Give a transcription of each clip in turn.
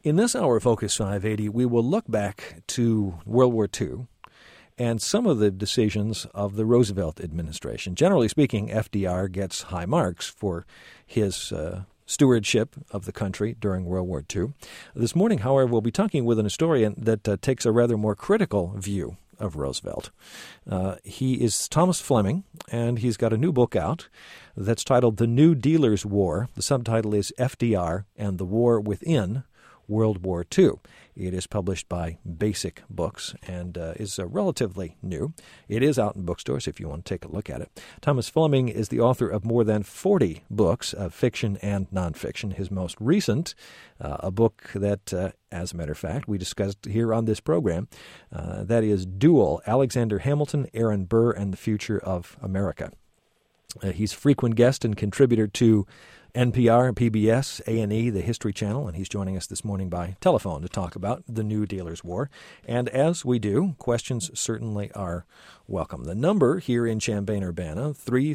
In this hour of Focus 580, we will look back to World War II and some of the decisions of the Roosevelt administration. Generally speaking, FDR gets high marks for his stewardship of the country during World War II. This morning, however, we'll be talking with an historian that takes a rather more critical view of Roosevelt. He is Thomas Fleming, and he's got a new book out that's titled The New Dealer's War. The subtitle is FDR and the War Within World War II. It is published by Basic Books and is relatively new. It is out in bookstores if you want to take a look at it. Thomas Fleming is the author of more than 40 books of fiction and nonfiction. His most recent, a book that, as a matter of fact, we discussed here on this program, that is Duel, Alexander Hamilton, Aaron Burr, and the Future of America. He's a frequent guest and contributor to NPR, PBS, A&E, the History Channel, and he's joining us this morning by telephone to talk about the New Dealer's War. And as we do, questions certainly are welcome. The number here in Champaign-Urbana,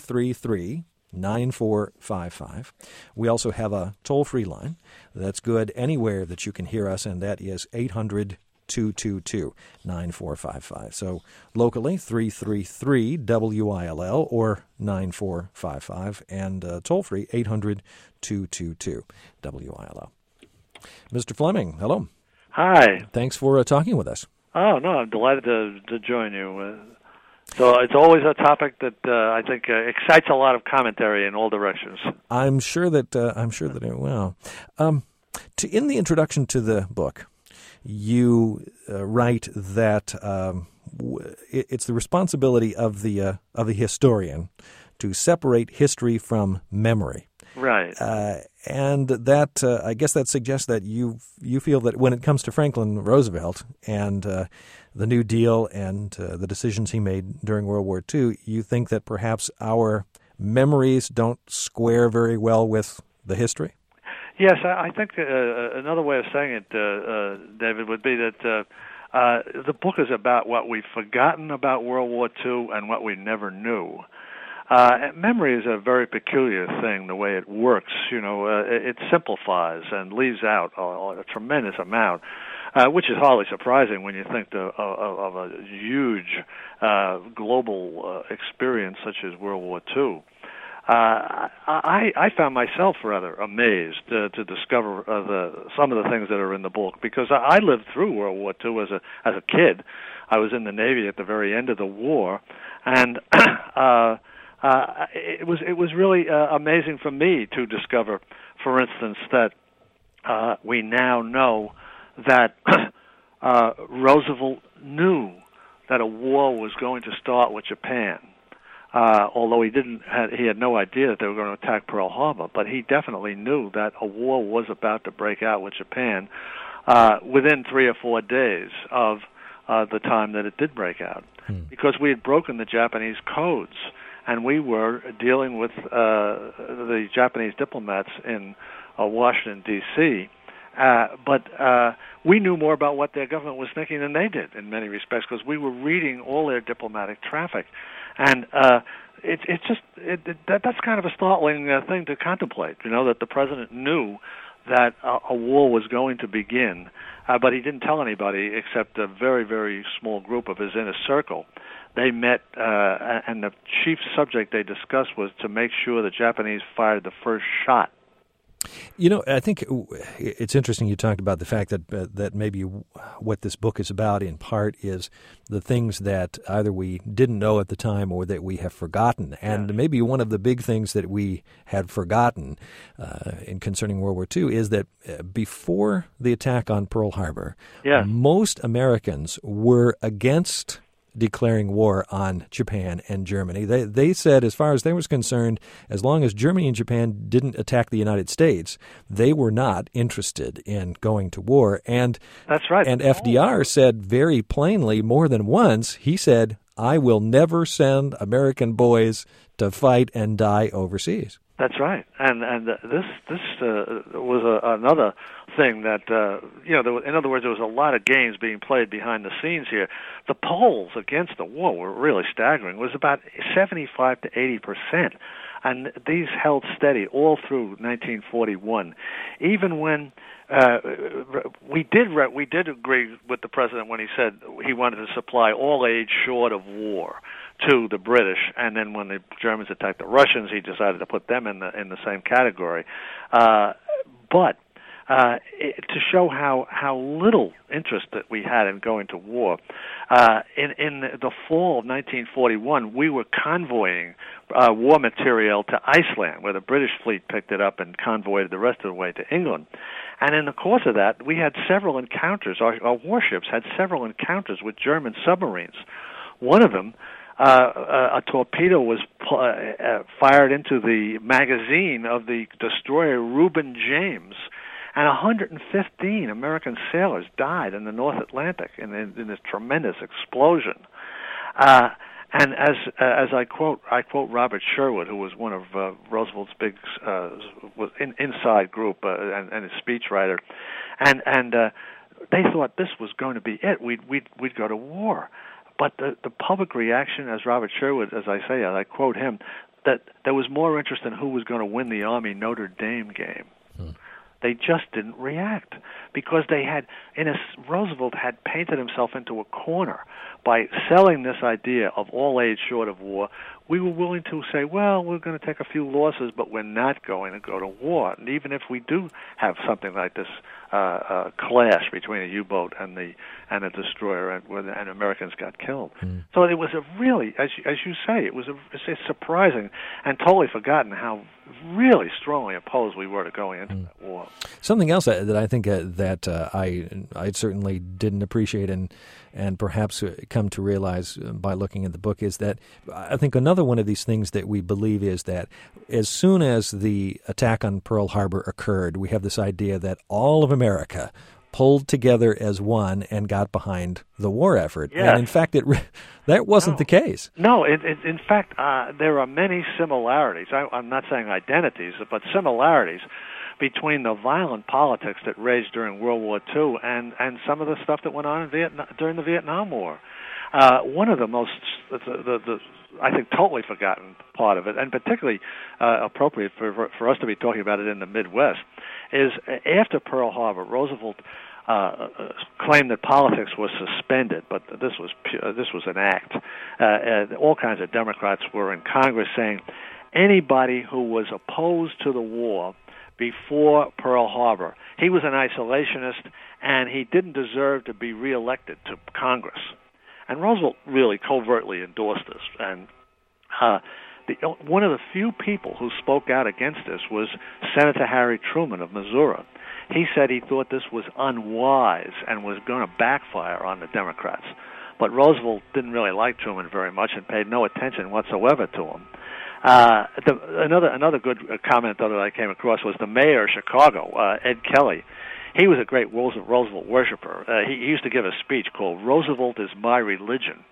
333-9455. We also have a toll-free line that's good anywhere that you can hear us, and that is 800-222-9455. So locally, 333-WILL or 9455, and toll-free, 800-222-WILL. Mr. Fleming, hello. Hi. Thanks for talking with us. Oh, no, I'm delighted to join you. So it's always a topic that I think excites a lot of commentary in all directions. I'm sure that it will. In the introduction to the book, you write that it's the responsibility of the historian to separate history from memory. Right. And that I guess that suggests that you feel that when it comes to Franklin Roosevelt and the New Deal and the decisions he made during World War II, you think that perhaps our memories don't square very well with the history? Yes, I think another way of saying it, David, would be that the book is about what we've forgotten about World War II and what we never knew. Memory is a very peculiar thing, the way it works. You know, it simplifies and leaves out a tremendous amount, which is hardly surprising when you think of a huge global experience such as World War II. I found myself rather amazed to discover some of the things that are in the book, because I lived through World War II as a kid. I was in the Navy at the very end of the war, and it was really amazing for me to discover, for instance, that we now know that Roosevelt knew that a war was going to start with Japan. Although he had no idea that they were going to attack Pearl Harbor, but he definitely knew that a war was about to break out with Japan within 3 or 4 days of the time that it did break out, because we had broken the Japanese codes, and we were dealing with the Japanese diplomats in Washington, D.C., but we knew more about what their government was thinking than they did in many respects, because we were reading all their diplomatic traffic. And that's kind of a startling thing to contemplate, you know, that the president knew that a war was going to begin, but he didn't tell anybody except a very, very small group of his inner circle. They met, and the chief subject they discussed was to make sure the Japanese fired the first shot. You know, I think it's interesting you talked about the fact that maybe what this book is about in part is the things that either we didn't know at the time or that we have forgotten. And maybe one of the big things that we had forgotten in concerning World War II is that before the attack on Pearl Harbor, most Americans were against declaring war on Japan and Germany. They said, as far as they were concerned, as long as Germany and Japan didn't attack the United States, they were not interested in going to war. And that's right. And FDR said very plainly more than once, he said, I will never send American boys to fight and die overseas. That's right, and this was another thing that in other words, there was a lot of games being played behind the scenes here. The polls against the war were really staggering. It was about 75 to 80%. And these held steady all through 1941, even when we did agree with the president when he said he wanted to supply all aid short of war to the British, and then when the Germans attacked the Russians, he decided to put them in the same category. But to show how little interest that we had in going to war, in the fall of 1941, we were convoying war material to Iceland, where the British fleet picked it up and convoyed the rest of the way to England. And in the course of that, we had several encounters. Our warships had several encounters with German submarines. One of them, a torpedo was fired into the magazine of the destroyer Reuben James, and 115 American sailors died in the North Atlantic in this tremendous explosion. And as I quote Robert Sherwood, who was one of Roosevelt's big inside group and his speechwriter, and they thought this was going to be it. We'd go to war. But the public reaction, as Robert Sherwood, as I say, I quote him, that there was more interest in who was going to win the Army Notre Dame game. They just didn't react because Roosevelt had painted himself into a corner by selling this idea of all aid short of war. We were willing to say, well, we're going to take a few losses, but we're not going to go to war. And even if we do have something like this clash between a U-boat and a destroyer, and Americans got killed. So it was a really, as you say, it's surprising and totally forgotten how really strongly opposed we were to going into that war. Something else that I think that I certainly didn't appreciate and perhaps come to realize by looking at the book is that I think another one of these things that we believe is that as soon as the attack on Pearl Harbor occurred, we have this idea that all of America pulled together as one and got behind the war effort. Yes. And in fact, that wasn't the case. No, in fact, there are many similarities. I'm not saying identities, but similarities between the violent politics that raged during World War II and some of the stuff that went on in during the Vietnam War. One of the most, I think, totally forgotten part of it, and particularly appropriate for us to be talking about it in the Midwest, is after Pearl Harbor, Roosevelt claimed that politics was suspended, but this was an act. All kinds of Democrats were in Congress saying anybody who was opposed to the war before Pearl Harbor, he was an isolationist, and he didn't deserve to be reelected to Congress. And Roosevelt really covertly endorsed this. And one of the few people who spoke out against this was Senator Harry Truman of Missouri. He said he thought this was unwise and was going to backfire on the Democrats. But Roosevelt didn't really like Truman very much and paid no attention whatsoever to him. Another good comment, though, that I came across was the mayor of Chicago, Ed Kelly. He was a great Roosevelt worshiper. He used to give a speech called "Roosevelt is my religion,"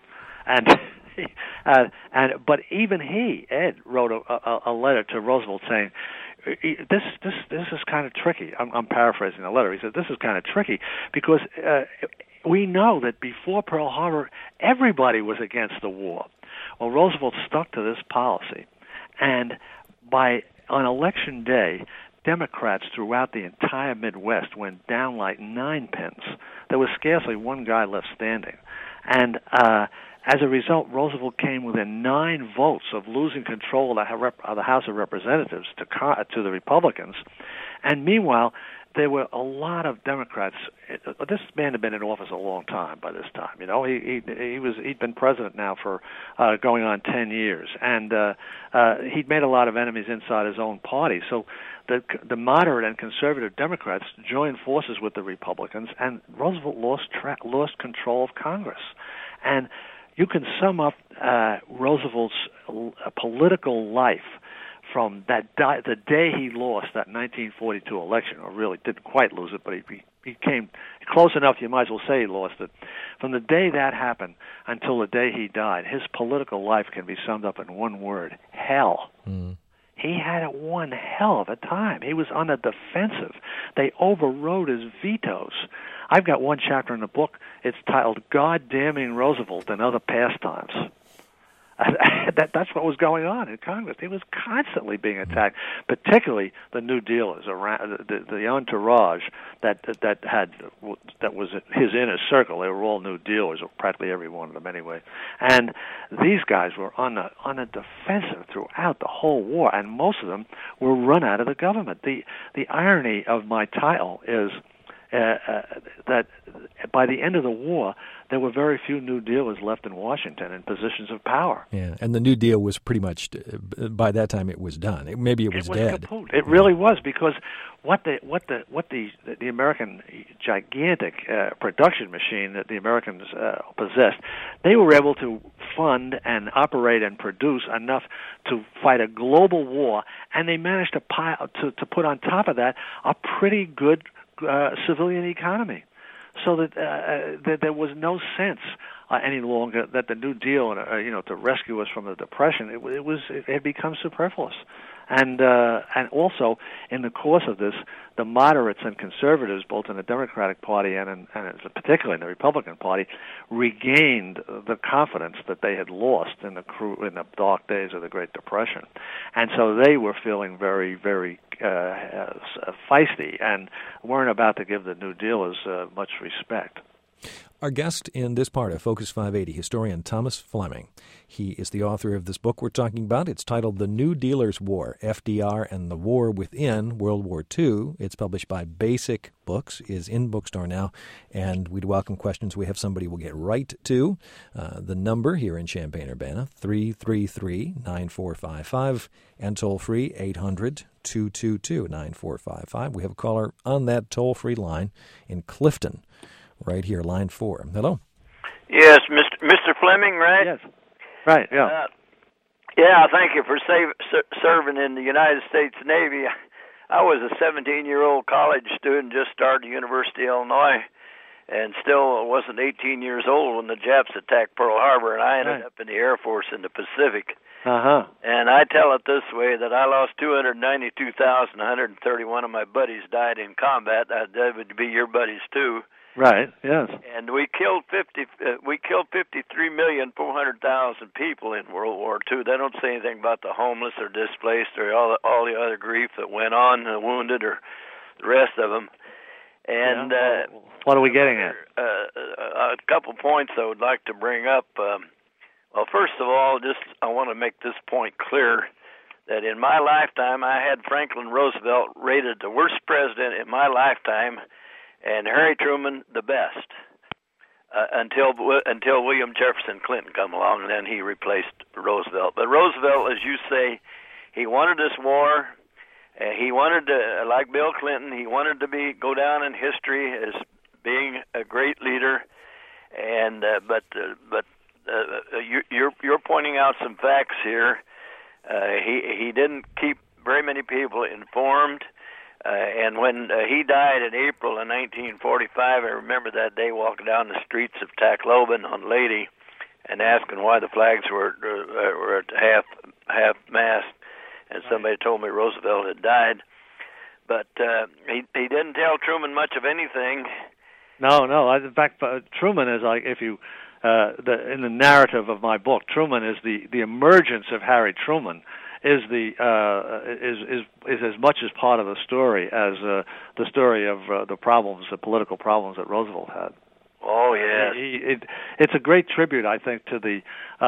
but even Ed, wrote a letter to Roosevelt saying, "This is kind of tricky." I'm paraphrasing the letter. He said, "This is kind of tricky because we know that before Pearl Harbor, everybody was against the war." Well, Roosevelt stuck to this policy, and on Election Day, Democrats throughout the entire Midwest went down like ninepins. There was scarcely one guy left standing. And as a result, Roosevelt came within 9 votes of losing control of the House of Representatives to the Republicans. And meanwhile, there were a lot of Democrats. This man had been in office a long time by this time. You know, he'd been president now for going on 10 years, and he'd made a lot of enemies inside his own party. So the moderate and conservative Democrats joined forces with the Republicans, and Roosevelt lost control of Congress. And you can sum up Roosevelt's political life from the day he lost that 1942 election, or really didn't quite lose it, but he came close enough, you might as well say he lost it. From the day that happened until the day he died, his political life can be summed up in one word: hell. He had one hell of a time. He was on the defensive. They overrode his vetoes. I've got one chapter in the book. It's titled "God Damning Roosevelt and Other Pastimes." That's what was going on in Congress. He was constantly being attacked, particularly the New Dealers around the entourage that was his inner circle. They were all New Dealers, or practically every one of them anyway. And these guys were on the defensive throughout the whole war, and most of them were run out of the government. The irony of my title is that by the end of the war, there were very few New Dealers left in Washington in positions of power. Yeah, and the New Deal was pretty much, by that time, it was done. Maybe it was dead. Kaput. It really was, because what the American gigantic production machine that the Americans possessed, they were able to fund and operate and produce enough to fight a global war, and they managed to put on top of that a pretty good civilian economy, so that there was no sense any longer that the New Deal, to rescue us from the Depression, it had become superfluous. And also, in the course of this, the moderates and conservatives, both in the Democratic Party and particularly in the Republican Party, regained the confidence that they had lost in the dark days of the Great Depression, and so they were feeling very, very feisty and weren't about to give the New Dealers much respect. Our guest in this part of Focus 580, historian Thomas Fleming. He is the author of this book we're talking about. It's titled The New Dealers' War, FDR and the War Within World War II. It's published by Basic Books, is in bookstore now, and we'd welcome questions. We have somebody we'll get right to. The number here in Champaign-Urbana, 333-9455, and toll-free 800-222-9455. We have a caller on that toll-free line in Clifton. Right here, line 4. Hello. Yes, Mr. Fleming, right? Yes. Right. Yeah. Thank you for serving in the United States Navy. I was a 17-year-old college student, just started University of Illinois, and still wasn't 18 years old when the Japs attacked Pearl Harbor, and I ended up in the Air Force in the Pacific. And I tell it this way, that I lost 292,131 of my buddies died in combat. That would be your buddies too. Right. Yes. And we killed 53,400,000 people in World War II. They don't say anything about the homeless or displaced or all the other grief that went on, the wounded or the rest of them. And what are we getting at? A couple points I would like to bring up. Well, first of all, I want to make this point clear that in my lifetime, I had Franklin Roosevelt rated the worst president in my lifetime, and Harry Truman the best, until William Jefferson Clinton come along, and then he replaced Roosevelt. But Roosevelt, as you say, he wanted this war. He wanted to, like Bill Clinton, he wanted to go down in history as being a great leader. And you're pointing out some facts here. He didn't keep very many people informed. And when he died in April of 1945, I remember that day walking down the streets of Tacloban on Lady and asking why the flags were at half mast, and somebody told me Roosevelt had died. But he didn't tell Truman much of anything. No. In fact, Truman is like, if you in the narrative of my book, Truman is the emergence of Harry Truman is as much as part of the story as the story of the political problems that Roosevelt had. Oh yes, it's a great tribute, I think, to the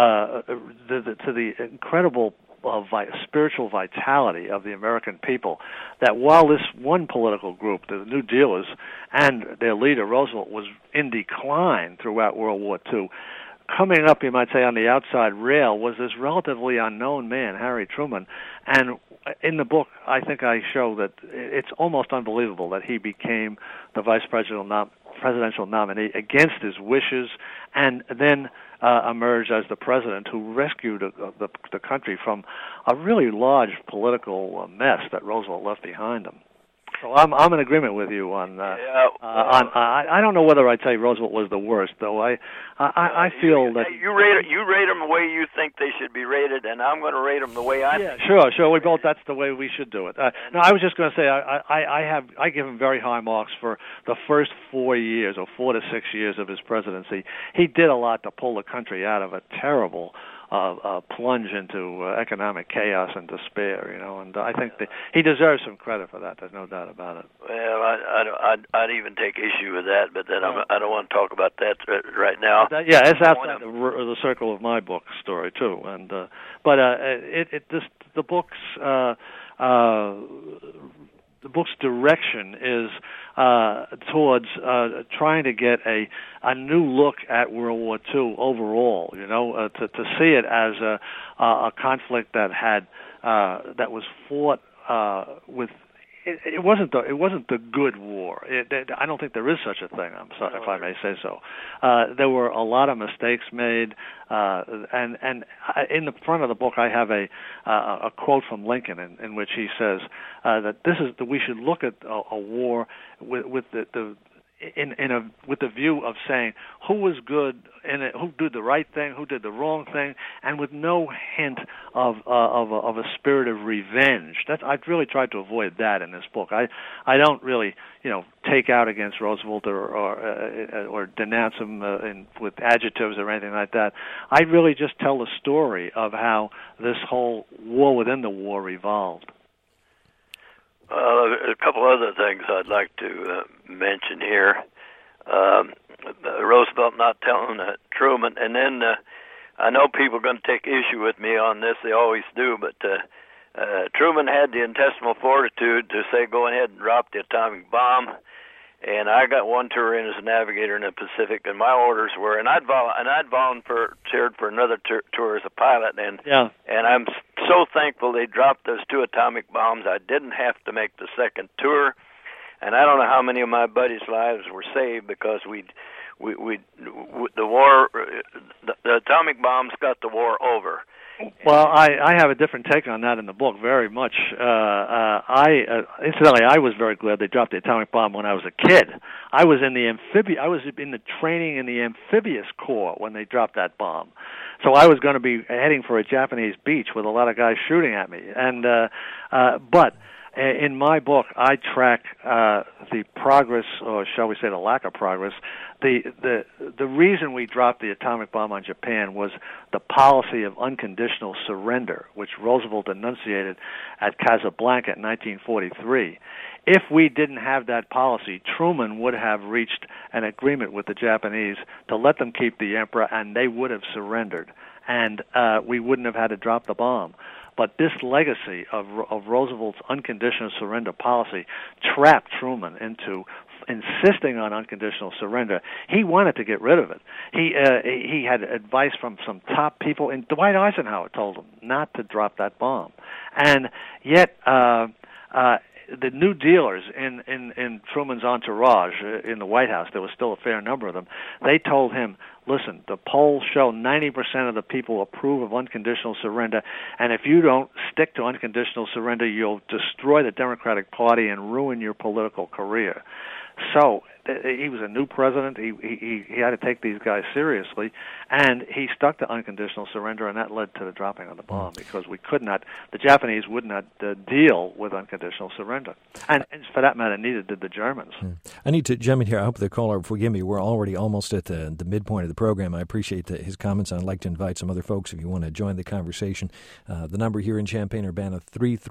incredible spiritual vitality of the American people. That while this one political group, the New Dealers, and their leader Roosevelt, was in decline throughout World War II, coming up, you might say, on the outside rail was this relatively unknown man, Harry Truman. And in the book, I think I show that it's almost unbelievable that he became the vice presidential nominee against his wishes, and then emerged as the president who rescued the country from a really large political mess that Roosevelt left behind him. So I'm in agreement with you on. I don't know whether I'd say Roosevelt was the worst, though. I feel that you rate them the way you think they should be rated, and I'm going to rate them the way I think. Sure. We both. That's the way we should do it. No, I was just going to say I give him very high marks for the first 4 to 6 years of his presidency. He did a lot to pull the country out of a terrible plunge into economic chaos and despair. And I think that he deserves some credit for that. There's no doubt about it. Well, I'd even take issue with that, but then I don't want to talk about that right now. It's outside the circle of my book story too. And the book's direction is towards trying to get a new look at World War II overall. To see it as a conflict that was fought with. It wasn't the good war. I don't think there is such a thing. I'm sorry if I may say so. There were a lot of mistakes made, and in the front of the book I have a quote from Lincoln in which he says that we should look at a war with the view of saying who was good in it, who did the right thing, who did the wrong thing, and with no hint of a spirit of revenge. I've really tried to avoid that in this book. I don't really take out against Roosevelt or denounce him with adjectives or anything like that. I really just tell the story of how this whole war within the war evolved. A couple other things I'd like to mention here. Roosevelt not telling Truman, and then I know people are going to take issue with me on this. They always do, but Truman had the intestinal fortitude to say, go ahead and drop the atomic bomb. And I got one tour in as a navigator in the Pacific, and my orders were, and I'd volunteered for another tour as a pilot, and I'm so thankful they dropped those 2 atomic bombs. I didn't have to make the second tour, and I don't know how many of my buddies' lives were saved because the war, the atomic bombs got the war over. Well, I have a different take on that in the book, very much. Incidentally, I was very glad they dropped the atomic bomb when I was a kid. I was in the training in the amphibious corps when they dropped that bomb. So I was going to be heading for a Japanese beach with a lot of guys shooting at me. But in my book, I track the progress, or shall we say the lack of progress. The reason we dropped the atomic bomb on Japan was the policy of unconditional surrender, which Roosevelt enunciated at Casablanca in 1943. If we didn't have that policy, Truman would have reached an agreement with the Japanese to let them keep the emperor, and they would have surrendered, and we wouldn't have had to drop the bomb. But this legacy of Roosevelt's unconditional surrender policy trapped Truman into insisting on unconditional surrender. He wanted to get rid of it. He had advice from some top people, and Dwight Eisenhower told him not to drop that bomb. And yet the New Dealers in Truman's entourage in the White House, there was still a fair number of them, they told him, listen, the polls show 90% of the people approve of unconditional surrender, and if you don't stick to unconditional surrender, you'll destroy the Democratic Party and ruin your political career. So he was a new president. He had to take these guys seriously, and he stuck to unconditional surrender, and that led to the dropping of the bomb because the Japanese would not deal with unconditional surrender. And for that matter, neither did the Germans. I need to jump in here. I hope the caller forgive me. We're already almost at the midpoint of the program. I appreciate his comments. I'd like to invite some other folks if you want to join the conversation. The number here in Champaign-Urbana,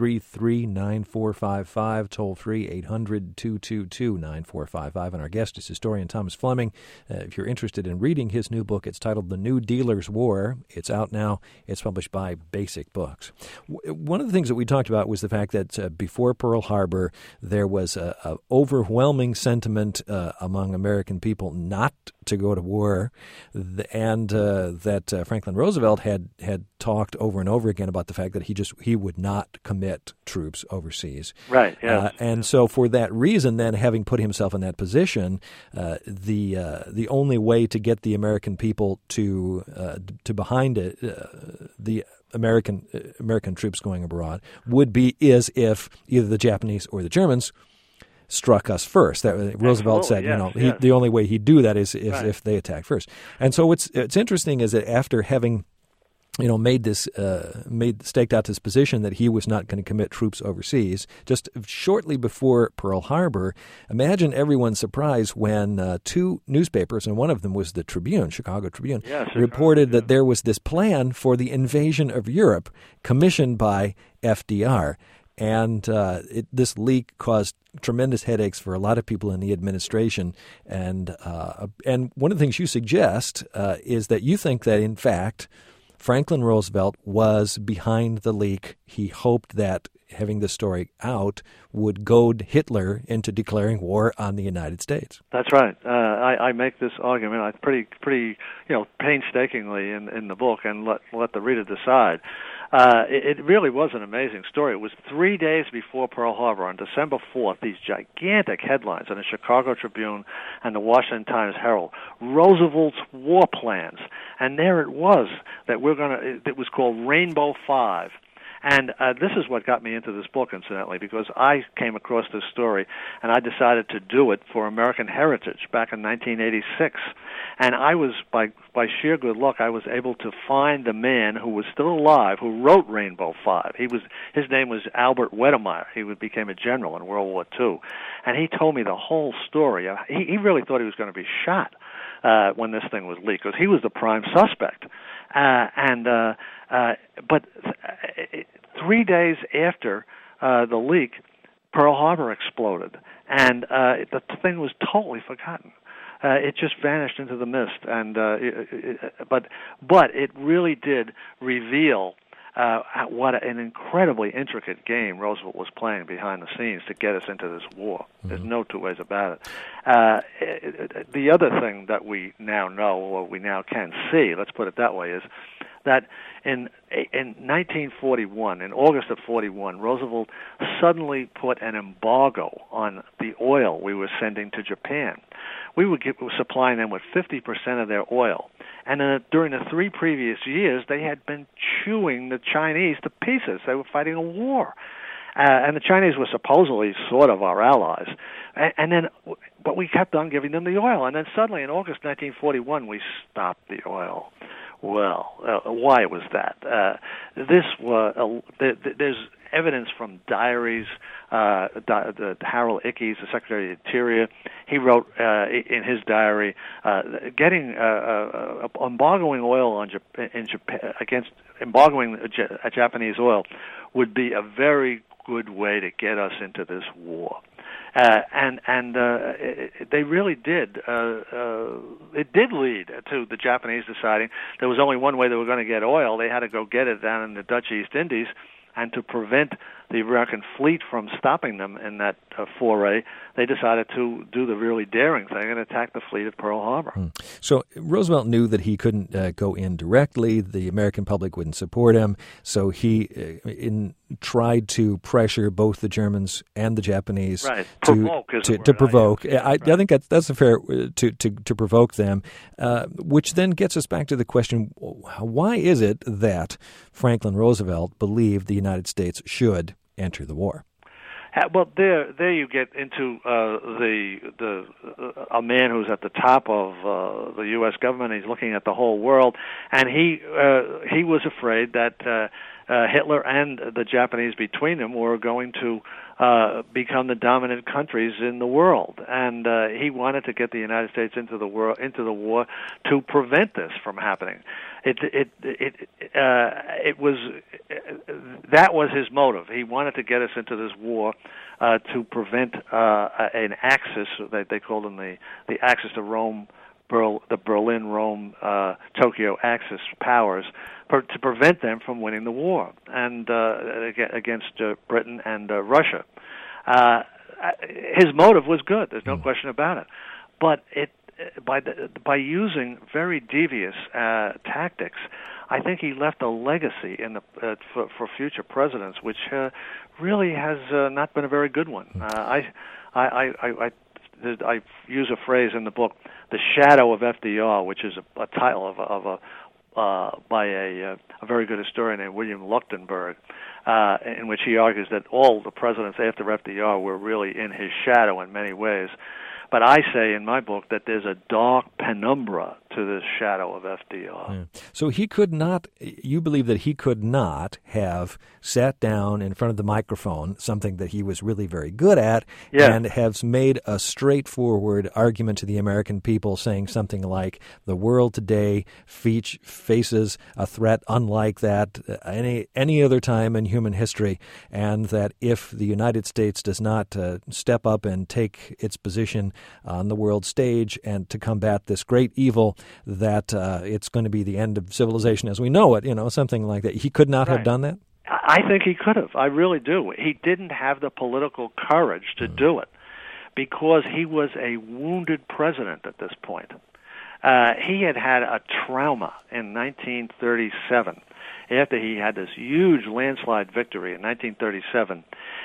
333-9455, toll free 800-222-9455. And our guest is historian Thomas Fleming. If you're interested in reading his new book, it's titled The New Dealer's War. It's out now. It's published by Basic Books. One of the things that we talked about was the fact that before Pearl Harbor, there was an overwhelming sentiment among American people not to go to war, and that Franklin Roosevelt had talked over and over again about the fact that he would not commit troops overseas. Right. Yeah. And so for that reason, then having put himself in that position, the only way to get the American people to behind it, the American troops going abroad would be if either the Japanese or the Germans struck us first. Roosevelt said, the only way he'd do that is if they attack first. And so what's interesting is that after having staked out this position that he was not going to commit troops overseas. Just shortly before Pearl Harbor, imagine everyone's surprise when two newspapers, and one of them was the Tribune, Chicago Tribune, reported that there was this plan for the invasion of Europe commissioned by FDR. And this leak caused tremendous headaches for a lot of people in the administration. And one of the things you suggest is that you think that, in fact, Franklin Roosevelt was behind the leak. He hoped that having this story out would goad Hitler into declaring war on the United States. That's right. I make this argument pretty painstakingly in the book, and let the reader decide. It really was an amazing story. It was 3 days before Pearl Harbor, on December 4th, these gigantic headlines in the Chicago Tribune and the Washington Times-Herald, Roosevelt's war plans. And there it was, it was called Rainbow 5. And this is what got me into this book, incidentally, because I came across this story, and I decided to do it for American Heritage back in 1986. And I was, by sheer good luck, I was able to find the man who was still alive who wrote Rainbow 5. His name was Albert Wedemeyer. He became a general in World War II. And he told me the whole story. He really thought he was going to be shot when this thing was leaked, because he was the prime suspect. But 3 days after the leak, Pearl Harbor exploded, and the thing was totally forgotten. It just vanished into the mist, and but it really did reveal what an incredibly intricate game Roosevelt was playing behind the scenes to get us into this war. There's no two ways about it. The other thing that we now know, or we now can see, let's put it that way, is that in 1941, in August of 41, Roosevelt suddenly put an embargo on the oil we were sending to Japan. We were supplying them with 50% of their oil. And during the 3 previous years, they had been chewing the Chinese to pieces. They were fighting a war. And the Chinese were supposedly sort of our allies. But we kept on giving them the oil. And then suddenly, in August 1941, we stopped the oil. Well, why was that? There's evidence from diaries. Harold Ickes, the Secretary of the Interior, he wrote in his diary, embargoing oil in Japan against embargoing Japanese oil would be a very good way to get us into this war. They really did. It did lead to the Japanese deciding there was only one way they were going to get oil. They had to go get it down in the Dutch East Indies, and to prevent the American fleet from stopping them in that foray, they decided to do the really daring thing and attack the fleet at Pearl Harbor. So Roosevelt knew that he couldn't go in directly. The American public wouldn't support him. So he tried to pressure both the Germans and the Japanese to provoke. I think that's a fair to provoke them, which then gets us back to the question: why is it that Franklin Roosevelt believed the United States should enter the war? Well, there you get into a man who's at the top of the U.S. government. He's looking at the whole world, and he was afraid that Hitler and the Japanese between them were going to become the dominant countries in the world, and he wanted to get the United States into the war to prevent this from happening. That was his motive. He wanted to get us into this war to prevent an axis. They called them the axis of Rome, the Berlin, Rome, Tokyo axis powers, to prevent them from winning the war and against Britain and Russia. His motive was good. There's no question about it. But by using very devious tactics, I think he left a legacy for future presidents, which really has not been a very good one. I use a phrase in the book, "The Shadow of FDR," which is a title by a very good historian named William Leuchtenberg, in which he argues that all the presidents after FDR were really in his shadow in many ways. But I say in my book that there's a dark penumbra to into this shadow of FDR. Yeah. So he could not, you believe that he could not have sat down in front of the microphone, something that he was really very good at, and has made a straightforward argument to the American people saying something like, the world today faces a threat unlike that any other time in human history, and that if the United States does not step up and take its position on the world stage and to combat this great evil, that it's going to be the end of civilization as we know it, something like that. He could not have done that? I think he could have. I really do. He didn't have the political courage to do it because he was a wounded president at this point. He had a trauma in 1937 after he had this huge landslide victory in 1937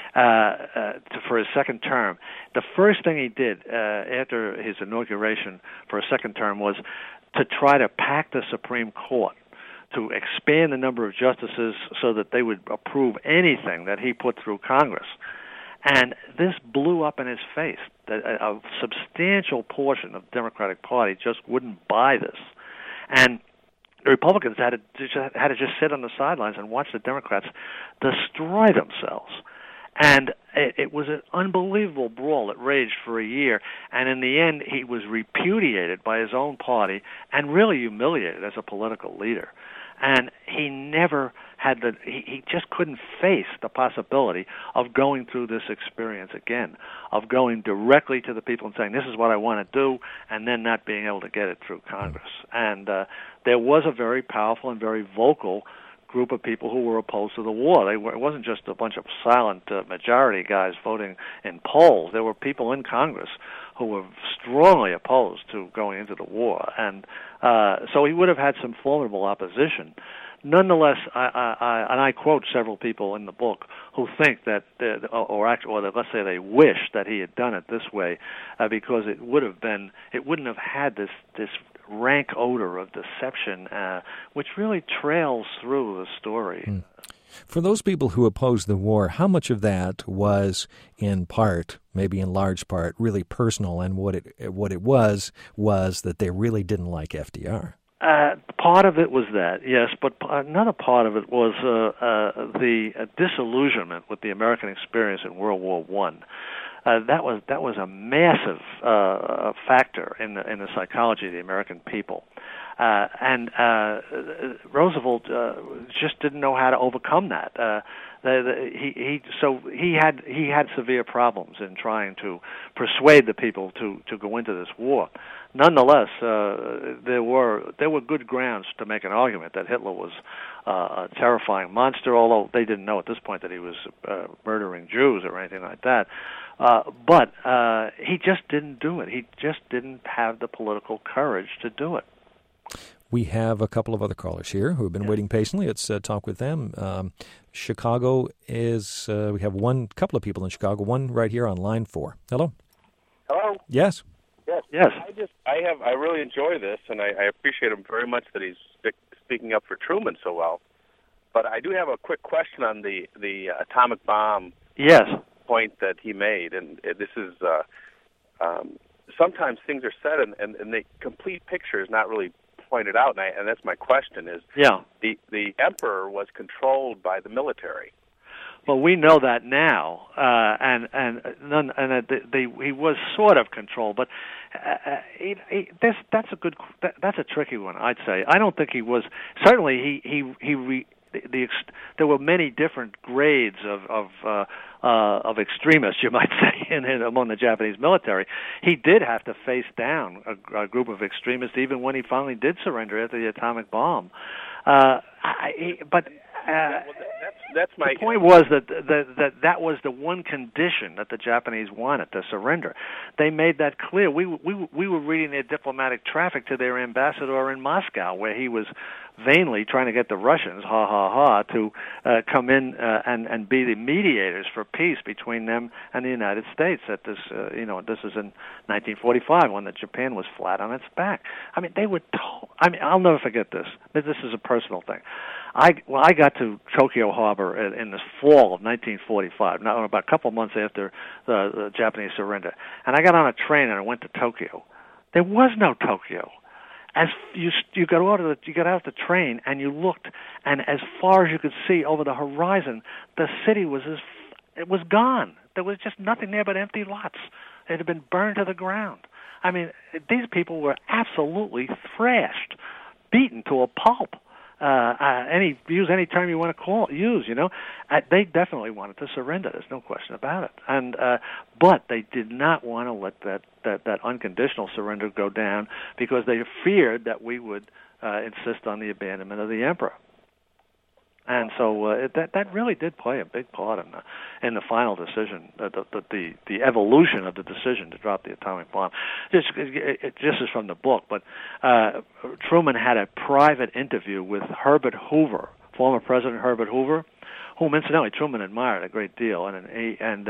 for his second term. The first thing he did after his inauguration for a second term was to try to pack the Supreme Court, to expand the number of justices so that they would approve anything that he put through Congress. And this blew up in his face. A substantial portion of the Democratic Party just wouldn't buy this. And the Republicans had to just sit on the sidelines and watch the Democrats destroy themselves. And it was an unbelievable brawl that raged for a year. And in the end, he was repudiated by his own party and really humiliated as a political leader. And he never had he just couldn't face the possibility of going through this experience again, of going directly to the people and saying, this is what I want to do, and then not being able to get it through Congress. And there was a very powerful and very vocal group of people who were opposed to the war. It wasn't just a bunch of silent majority guys voting in polls. There were people in Congress who were strongly opposed to going into the war. And so he would have had some formidable opposition. Nonetheless, I quote several people in the book who think that, or let's say they wish that he had done it this way, because it wouldn't have had this rank odor of deception, which really trails through the story. For those people who opposed the war, how much of that was in part, maybe in large part, really personal, and what it was that they really didn't like FDR? Part of it was that, yes, but another part of it was the disillusionment with the American experience in World War I. That was a massive factor in the psychology of the American people, and Roosevelt just didn't know how to overcome that. He had severe problems in trying to persuade the people to go into this war. Nonetheless, there were good grounds to make an argument that Hitler was a terrifying monster, although they didn't know at this point that he was murdering Jews or anything like that. But he just didn't do it. He just didn't have the political courage to do it. We have a couple of other callers here who have been waiting patiently. Let's talk with them. Chicago is, we have couple of people in Chicago, one right here on line 4. Hello? Hello? Yes. Yes. I really enjoy this, and I appreciate him very much that he's speaking up for Truman so well. But I do have a quick question on the atomic bomb point that he made, and this is sometimes things are said and the complete picture is not really pointed out, and that's my question is, the emperor was controlled by the military. Well, we know that now, and he was sort of controlled, but that's a tricky one, I'd say. I don't think he was. Certainly, there were many different grades of extremists, you might say, among the Japanese military. He did have to face down a group of extremists, even when he finally did surrender after the atomic bomb. The point was that was the one condition that the Japanese wanted to surrender. They made that clear. We were reading their diplomatic traffic to their ambassador in Moscow, where he was vainly trying to get the Russians, to come in and be the mediators for peace between them and the United States. At this, this is in 1945 when Japan was flat on its back. I mean, they were. I'll never forget this. This is a personal thing. I got to Tokyo Harbor in the fall of 1945, about a couple of months after the Japanese surrender, and I got on a train and I went to Tokyo. There was no Tokyo. as you got out of the train and you looked, and as far as you could see over the horizon, the city was it was gone. There was just nothing there but empty lots. It had been burned to the ground. I mean, these people were absolutely thrashed, beaten to a pulp. Use any term you want to use. They definitely wanted to surrender. There's no question about it. And but they did not want to let that unconditional surrender go down because they feared that we would insist on the abandonment of the emperor. And so that really did play a big part in the final decision, the evolution of the decision to drop the atomic bomb. This is from the book, but Truman had a private interview with Herbert Hoover, former President Herbert Hoover, whom incidentally Truman admired a great deal, and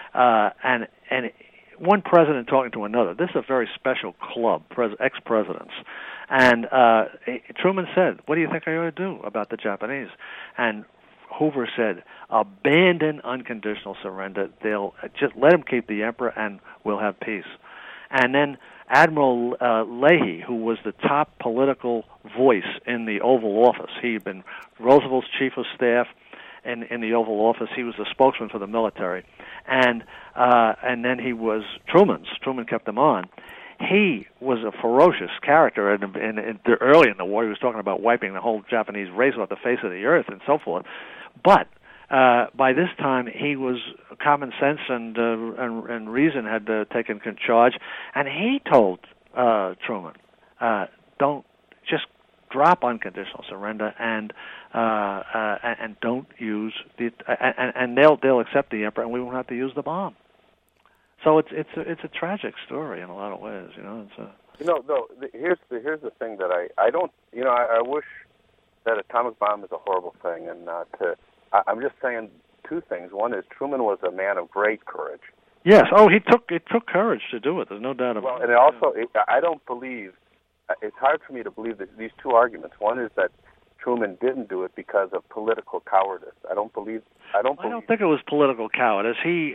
one president talking to another. This is a very special club, ex-presidents. And Truman said, "What do you think I ought to do about the Japanese?" And Hoover said, "Abandon unconditional surrender. They'll just let them keep the emperor, and we'll have peace." And then Admiral Leahy, who was the top political voice in the Oval Office, he had been Roosevelt's chief of staff in the Oval Office. He was the spokesman for the military, and then he was Truman's. Truman kept him on. He was a ferocious character, and early in the war, he was talking about wiping the whole Japanese race off the face of the earth and so forth. But by this time, he was common sense and reason had taken charge, and he told Truman, "Don't just drop unconditional surrender and don't use and they'll accept the emperor, and we won't have to use the bomb." So it's a tragic story in a lot of ways, Here's the thing that I don't, I wish that atomic bomb is a horrible thing, and I'm just saying two things. One is Truman was a man of great courage. Yes. It took courage to do it. There's no doubt about it. Well, and also, I don't believe. It's hard for me to believe that these two arguments. One is that Truman didn't do it because of political cowardice. I don't think it was political cowardice. He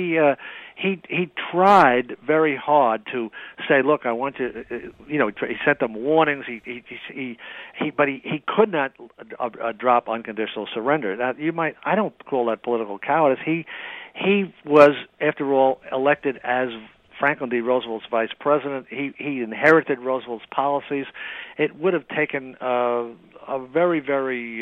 tried very hard to say, "Look, I want you." He sent them warnings. But he could not drop unconditional surrender. Now, I don't call that political cowardice. He was, after all, elected as Franklin D. Roosevelt's vice president. He inherited Roosevelt's policies. It would have taken a very, very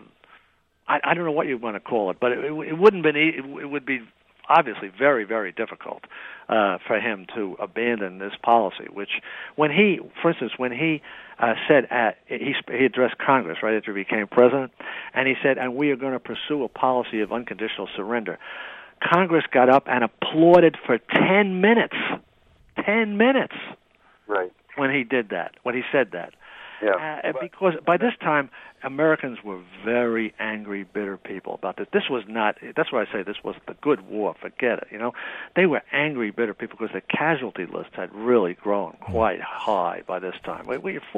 I don't know what you want to call it, but it wouldn't been. It would be obviously very, very difficult for him to abandon this policy. Which, for instance, when he said he addressed Congress right after he became president, and he said, "And we are going to pursue a policy of unconditional surrender." Congress got up and applauded for 10 minutes. 10 minutes. Right. When he did that, when he said that. Yeah. Because by this time, Americans were very angry, bitter people about this. This was not, that's why I say this wasn't the good war, forget it, They were angry, bitter people because the casualty list had really grown quite high by this time. We had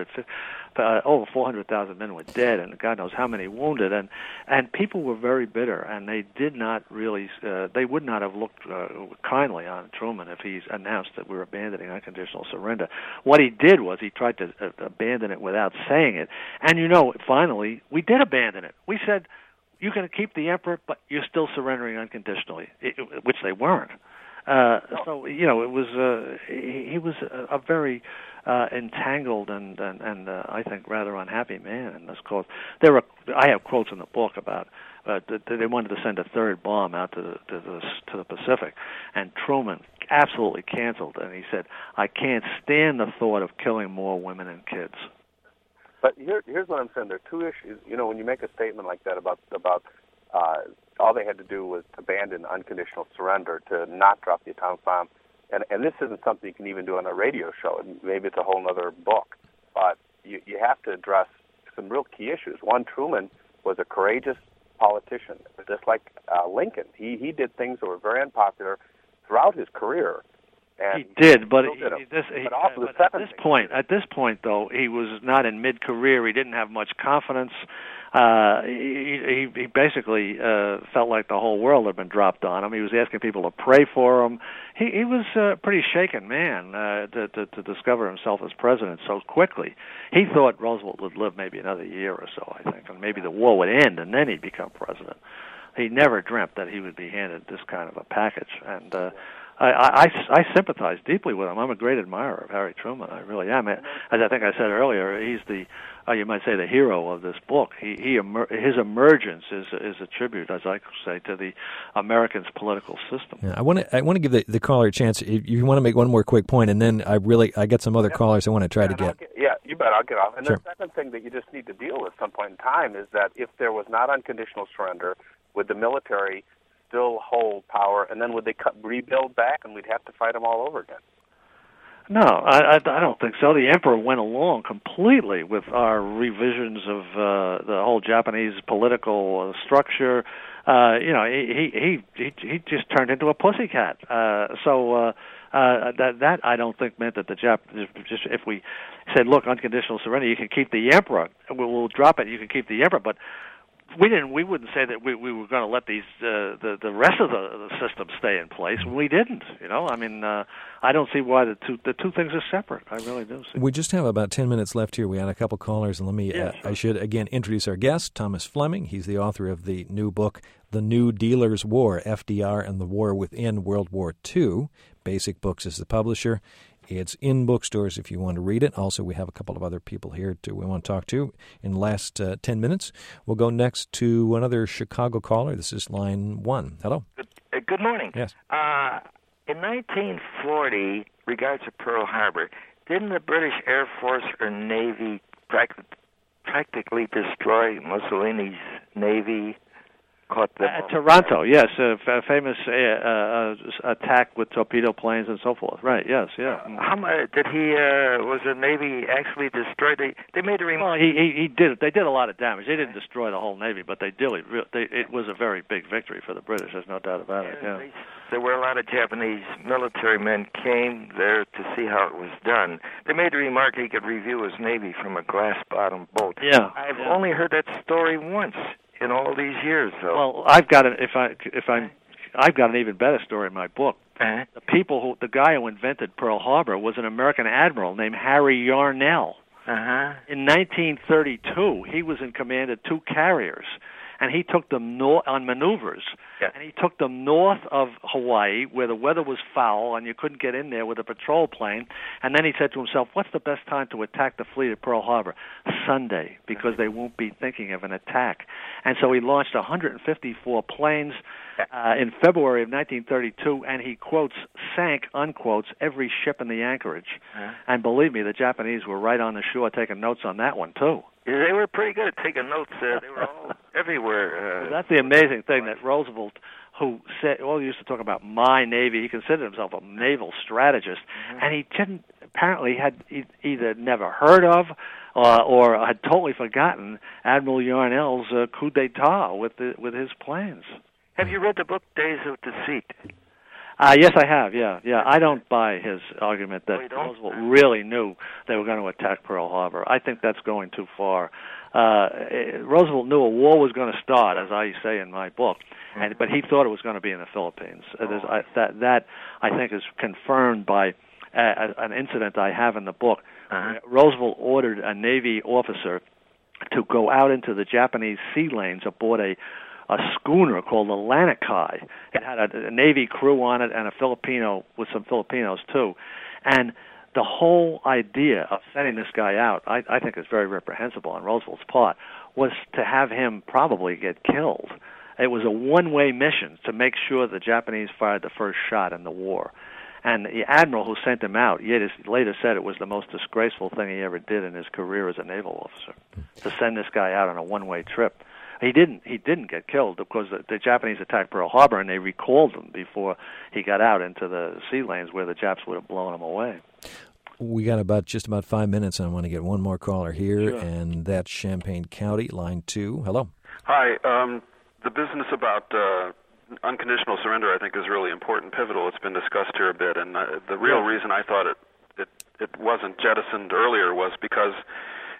over 400,000 men were dead, and God knows how many wounded, and people were very bitter, and they did not really, they would not have looked kindly on Truman if he announced that we were abandoning unconditional surrender. What he did was he tried to abandon it without saying it, and finally, we did abandon it. We said, "You're going to keep the emperor, but you're still surrendering unconditionally," which they weren't. So it was he was a very entangled and I think rather unhappy man in this cause. I have quotes in the book about they wanted to send a third bomb out to the Pacific, and Truman absolutely canceled, and he said, "I can't stand the thought of killing more women and kids." But here's what I'm saying. There are two issues. When you make a statement like that about all they had to do was abandon unconditional surrender to not drop the atomic bomb, and this isn't something you can even do on a radio show. Maybe it's a whole other book. But you have to address some real key issues. One, Truman was a courageous politician, just like Lincoln. He did things that were very unpopular throughout his career. And he did, but at this point, though, he was not in mid-career. He didn't have much confidence. he basically felt like the whole world had been dropped on him. He was asking people to pray for him. He was a pretty shaken man to discover himself as president so quickly. He thought Roosevelt would live maybe another year or so, I think, and maybe the war would end and then he'd become president. He never dreamt that he would be handed this kind of a package, and I sympathize deeply with him. I'm a great admirer of Harry Truman. I really am. As I think I said earlier, he's the you might say the hero of this book. His emergence is a tribute, as I say, to the American's political system. Yeah, I want to give the caller a chance. If you want to make one more quick point, and then I got some other callers I want to try to get. You bet. I'll get off. And sure. The second thing that you just need to deal with at some point in time is that if there was not unconditional surrender, would the military still hold power, and then would they rebuild back, and we'd have to fight them all over again? No, I don't think so. The emperor went along completely with our revisions of the whole Japanese political structure. He just turned into a pussycat. That I don't think meant that the Japanese, just if we said, look, unconditional surrender, you can keep the emperor. We'll drop it. You can keep the emperor, but we wouldn't say that we were going to let these the rest of the system stay in place. We didn't. I don't see why the two things are separate. I really do see. We just have about 10 minutes left here. We had a couple callers, and let me. Sure. I should again introduce our guest, Thomas Fleming. He's the author of the new book, The New Dealer's War: FDR and the War Within World War II. Basic Books is the publisher. It's in bookstores if you want to read it. Also, we have a couple of other people here we want to talk to in the last 10 minutes. We'll go next to another Chicago caller. This is line 1. Hello. Good morning. Yes. In 1940, regards to Pearl Harbor, didn't the British Air Force or Navy practically destroy Mussolini's Navy? At Toronto, yes, a famous attack with torpedo planes and so forth. Right? Yes, yeah. How much did he? Was the Navy actually destroyed? They made a remark. Well, he did. They did a lot of damage. They didn't destroy the whole Navy, but they did. It was a very big victory for the British. There's no doubt about it. Yeah. There were a lot of Japanese military men came there to see how it was done. They made a remark he could review his Navy from a glass-bottom boat. Yeah. I've only heard that story once in all these years, though. Well, I've got I've got an even better story in my book. Uh-huh. The guy who invented Pearl Harbor was an American admiral named Harry Yarnell. Uh-huh. In 1932, he was in command of 2 carriers, and he took them on maneuvers. Yeah. And he took them north of Hawaii, where the weather was foul and you couldn't get in there with a patrol plane. And then he said to himself, what's the best time to attack the fleet at Pearl Harbor? Sunday, because they won't be thinking of an attack. And so he launched 154 planes in February of 1932, and he quotes, sank, unquotes, every ship in the anchorage. And believe me, the Japanese were right on the shore taking notes on that one, too. Yeah, they were pretty good at taking notes. They were all everywhere. That's the amazing thing, that Roosevelt, who said, used to talk about my Navy, he considered himself a naval strategist, and he apparently had either never heard of or had totally forgotten Admiral Yarnell's coup d'etat with his planes. Have you read the book Days of Deceit? Yes, I have, yeah. I don't buy his argument that Roosevelt really knew they were going to attack Pearl Harbor. I think that's going too far. Roosevelt knew a war was going to start, as I say in my book, but he thought it was going to be in the Philippines. That I think is confirmed by an incident I have in the book. Roosevelt ordered a Navy officer to go out into the Japanese sea lanes aboard a schooner called the Lanikai. It had a Navy crew on it and a Filipino with some Filipinos too. And the whole idea of sending this guy out, I think is very reprehensible on Roosevelt's part, was to have him probably get killed. It was a one-way mission to make sure the Japanese fired the first shot in the war. And the admiral who sent him out later said it was the most disgraceful thing he ever did in his career as a naval officer, to send this guy out on a one-way trip. He didn't get killed because the Japanese attacked Pearl Harbor and they recalled him before he got out into the sea lanes where the Japs would have blown him away. We got just about 5 minutes, and I want to get one more caller here, sure. And that's Champaign County, line 2. Hello. Hi. The business about unconditional surrender, I think, is really important, pivotal. It's been discussed here a bit, and the real reason I thought it wasn't jettisoned earlier was because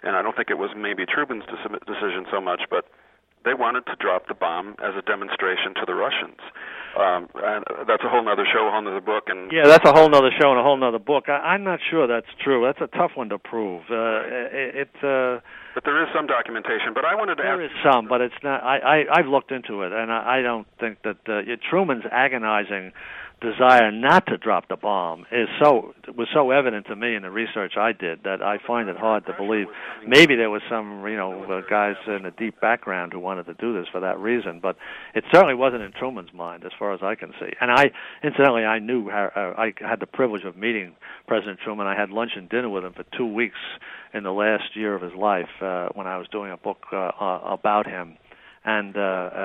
and I don't think it was maybe Truman's decision so much, but they wanted to drop the bomb as a demonstration to the Russians. And that's a whole other show, a whole other book. And yeah, that's a whole other show and a whole other book. I'm not sure that's true. That's a tough one to prove. But there is some documentation. But I wanted to There is some, but it's not. I've looked into it, and I don't think that Truman's agonizing desire not to drop the bomb was so evident to me in the research I did that I find it hard to believe. Maybe there was some guys in a deep background who wanted to do this for that reason, but it certainly wasn't in Truman's mind as far as I can see. And I knew I had the privilege of meeting President Truman. I had lunch and dinner with him for 2 weeks in the last year of his life when I was doing a book about him. And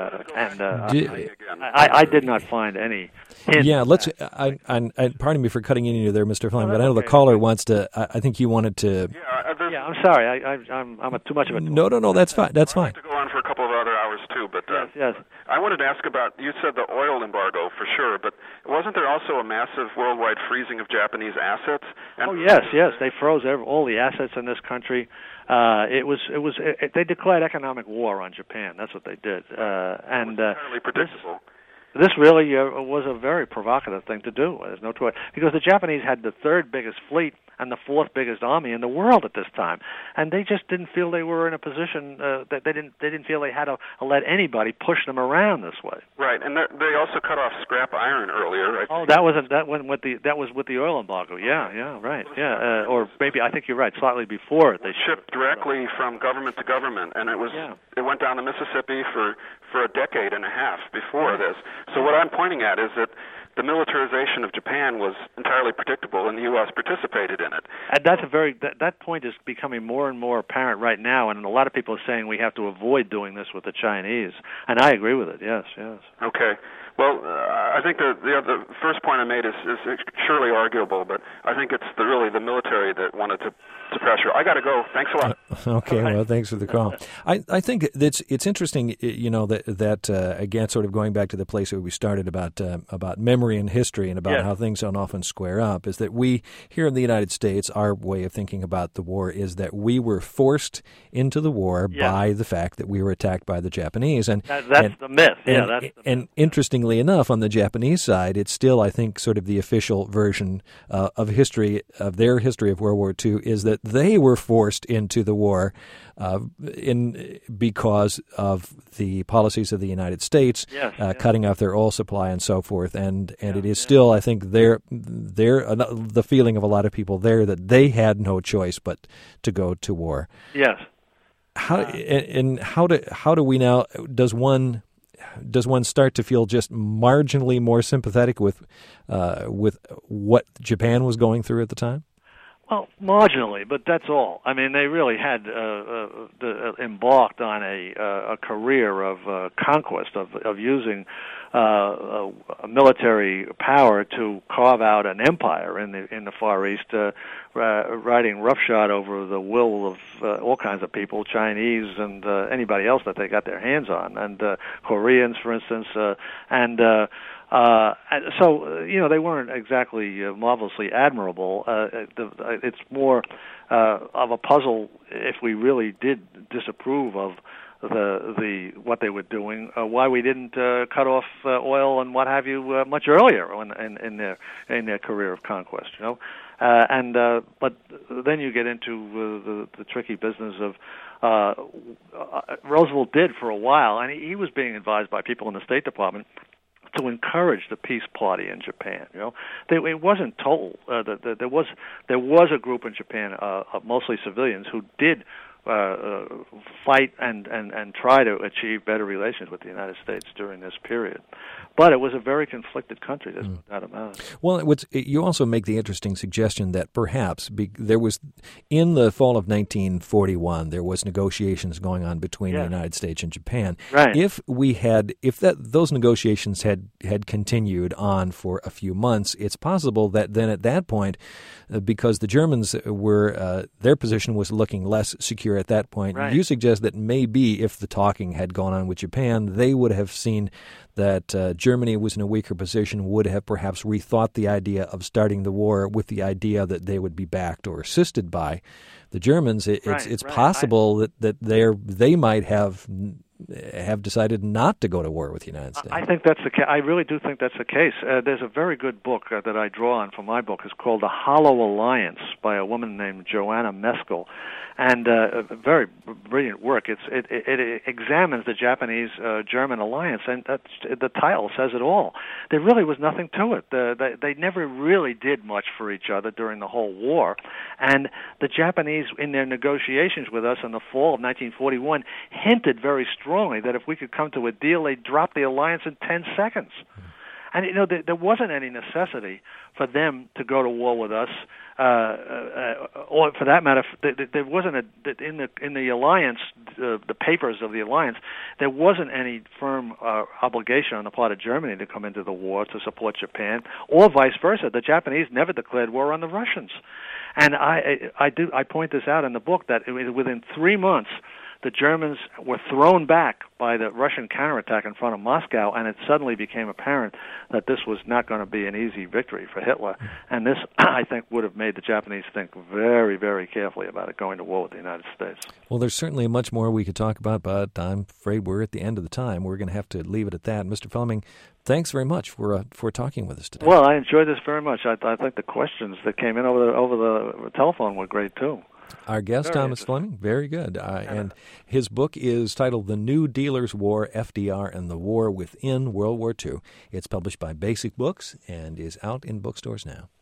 I did not find any hint. Yeah, let's. Pardon me for cutting in there, Mr. Fleming, but I know the caller wants to. I think you wanted to. Yeah, I'm sorry. I'm too much of a. No. That's fine. That's fine. I'd like to go on for a couple of other hours too, but yes. I wanted to ask about. You said the oil embargo for sure, but wasn't there also a massive worldwide freezing of Japanese assets? And yes. They froze all the assets in this country. They declared economic war on Japan. That's what they did. And entirely predictable. This really was a very provocative thing to do. There's no choice, because the Japanese had the third biggest fleet and the fourth biggest army in the world at this time, and they just didn't feel they were in a position that they didn't feel they had to let anybody push them around this way. Right, and they also cut off scrap iron earlier. That was with the oil embargo. Yeah, right. Yeah, or maybe I think you're right. Slightly before it, they shipped directly from government to government, and it went down the Mississippi for a decade and a half before this. So what I'm pointing at is that the militarization of Japan was entirely predictable, and the U.S. participated in it. And that's that point is becoming more and more apparent right now, and a lot of people are saying we have to avoid doing this with the Chinese, and I agree with it. Yes. Okay. Well, I think the first point I made is surely arguable, but I think it's really the military that wanted to pressure. I got to go. Thanks a lot. Okay. Well, thanks for the call. I think it's interesting, that again, sort of going back to the place where we started about memory and history and about how things don't often square up, is that we here in the United States, our way of thinking about the war is that we were forced into the war by the fact that we were attacked by the Japanese, and that's the myth. And interestingly enough, on the Japanese side, it's still, I think, sort of the official version of their history of World War II is that they were forced into the war because of the policies of the United States, cutting off their oil supply and so forth. And it is still, I think, the feeling of a lot of people there that they had no choice but to go to war. Yes. How do we now? Does one start to feel just marginally more sympathetic with what Japan was going through at the time? Well, marginally, but that's all. I mean, they really had embarked on a career of conquest, of using a military power to carve out an empire in the Far East, riding roughshod over the will of all kinds of people, Chinese and anybody else that they got their hands on, and Koreans, for instance, and so they weren't exactly marvelously admirable. It's more of a puzzle if we really did disapprove of what they were doing, why we didn't cut off oil and what have you much earlier in their career of conquest. But then you get into the tricky business of Roosevelt did for a while, and he was being advised by people in the State Department to encourage the peace party in Japan. It wasn't total. There was a group in Japan, mostly civilians, who did fight and try to achieve better relations with the United States during this period. But it was a very conflicted country, there's no doubt about it. Well, you also make the interesting suggestion that perhaps there was, in the fall of 1941, there was negotiations going on between the United States and Japan. Right. If those negotiations had continued on for a few months, it's possible that then at that point, because the Germans their position was looking less secure future at that point. Right. You suggest that maybe if the talking had gone on with Japan, they would have seen that Germany was in a weaker position, would have perhaps rethought the idea of starting the war with the idea that they would be backed or assisted by the Germans. It's possible that they might have decided not to go to war with the United States. I think that's the case. I really do think that's the case. There's a very good book that I draw on for my book. It's called The Hollow Alliance by a woman named Joanna Meskel, and a very brilliant work. It examines the Japanese-German alliance, and the title says it all. There really was nothing to it. They never really did much for each other during the whole war, and the Japanese, in their negotiations with us in the fall of 1941, hinted very strongly that if we could come to a deal, they'd drop the alliance in 10 seconds. And, there wasn't any necessity for them to go to war with us, or for that matter, there wasn't in the alliance, the papers of the alliance, there wasn't any firm obligation on the part of Germany to come into the war to support Japan, or vice versa. The Japanese never declared war on the Russians. And I point this out in the book that within 3 months, the Germans were thrown back by the Russian counterattack in front of Moscow, and it suddenly became apparent that this was not going to be an easy victory for Hitler. And this, I think, would have made the Japanese think very, very carefully about it, going to war with the United States. Well, there's certainly much more we could talk about, but I'm afraid we're at the end of the time. We're going to have to leave it at that. Mr. Fleming, thanks very much for talking with us today. Well, I enjoyed this very much. I think the questions that came in over the telephone were great, too. Our guest, Thomas Fleming, very good. And his book is titled The New Dealer's War, FDR and the War Within World War II. It's published by Basic Books and is out in bookstores now.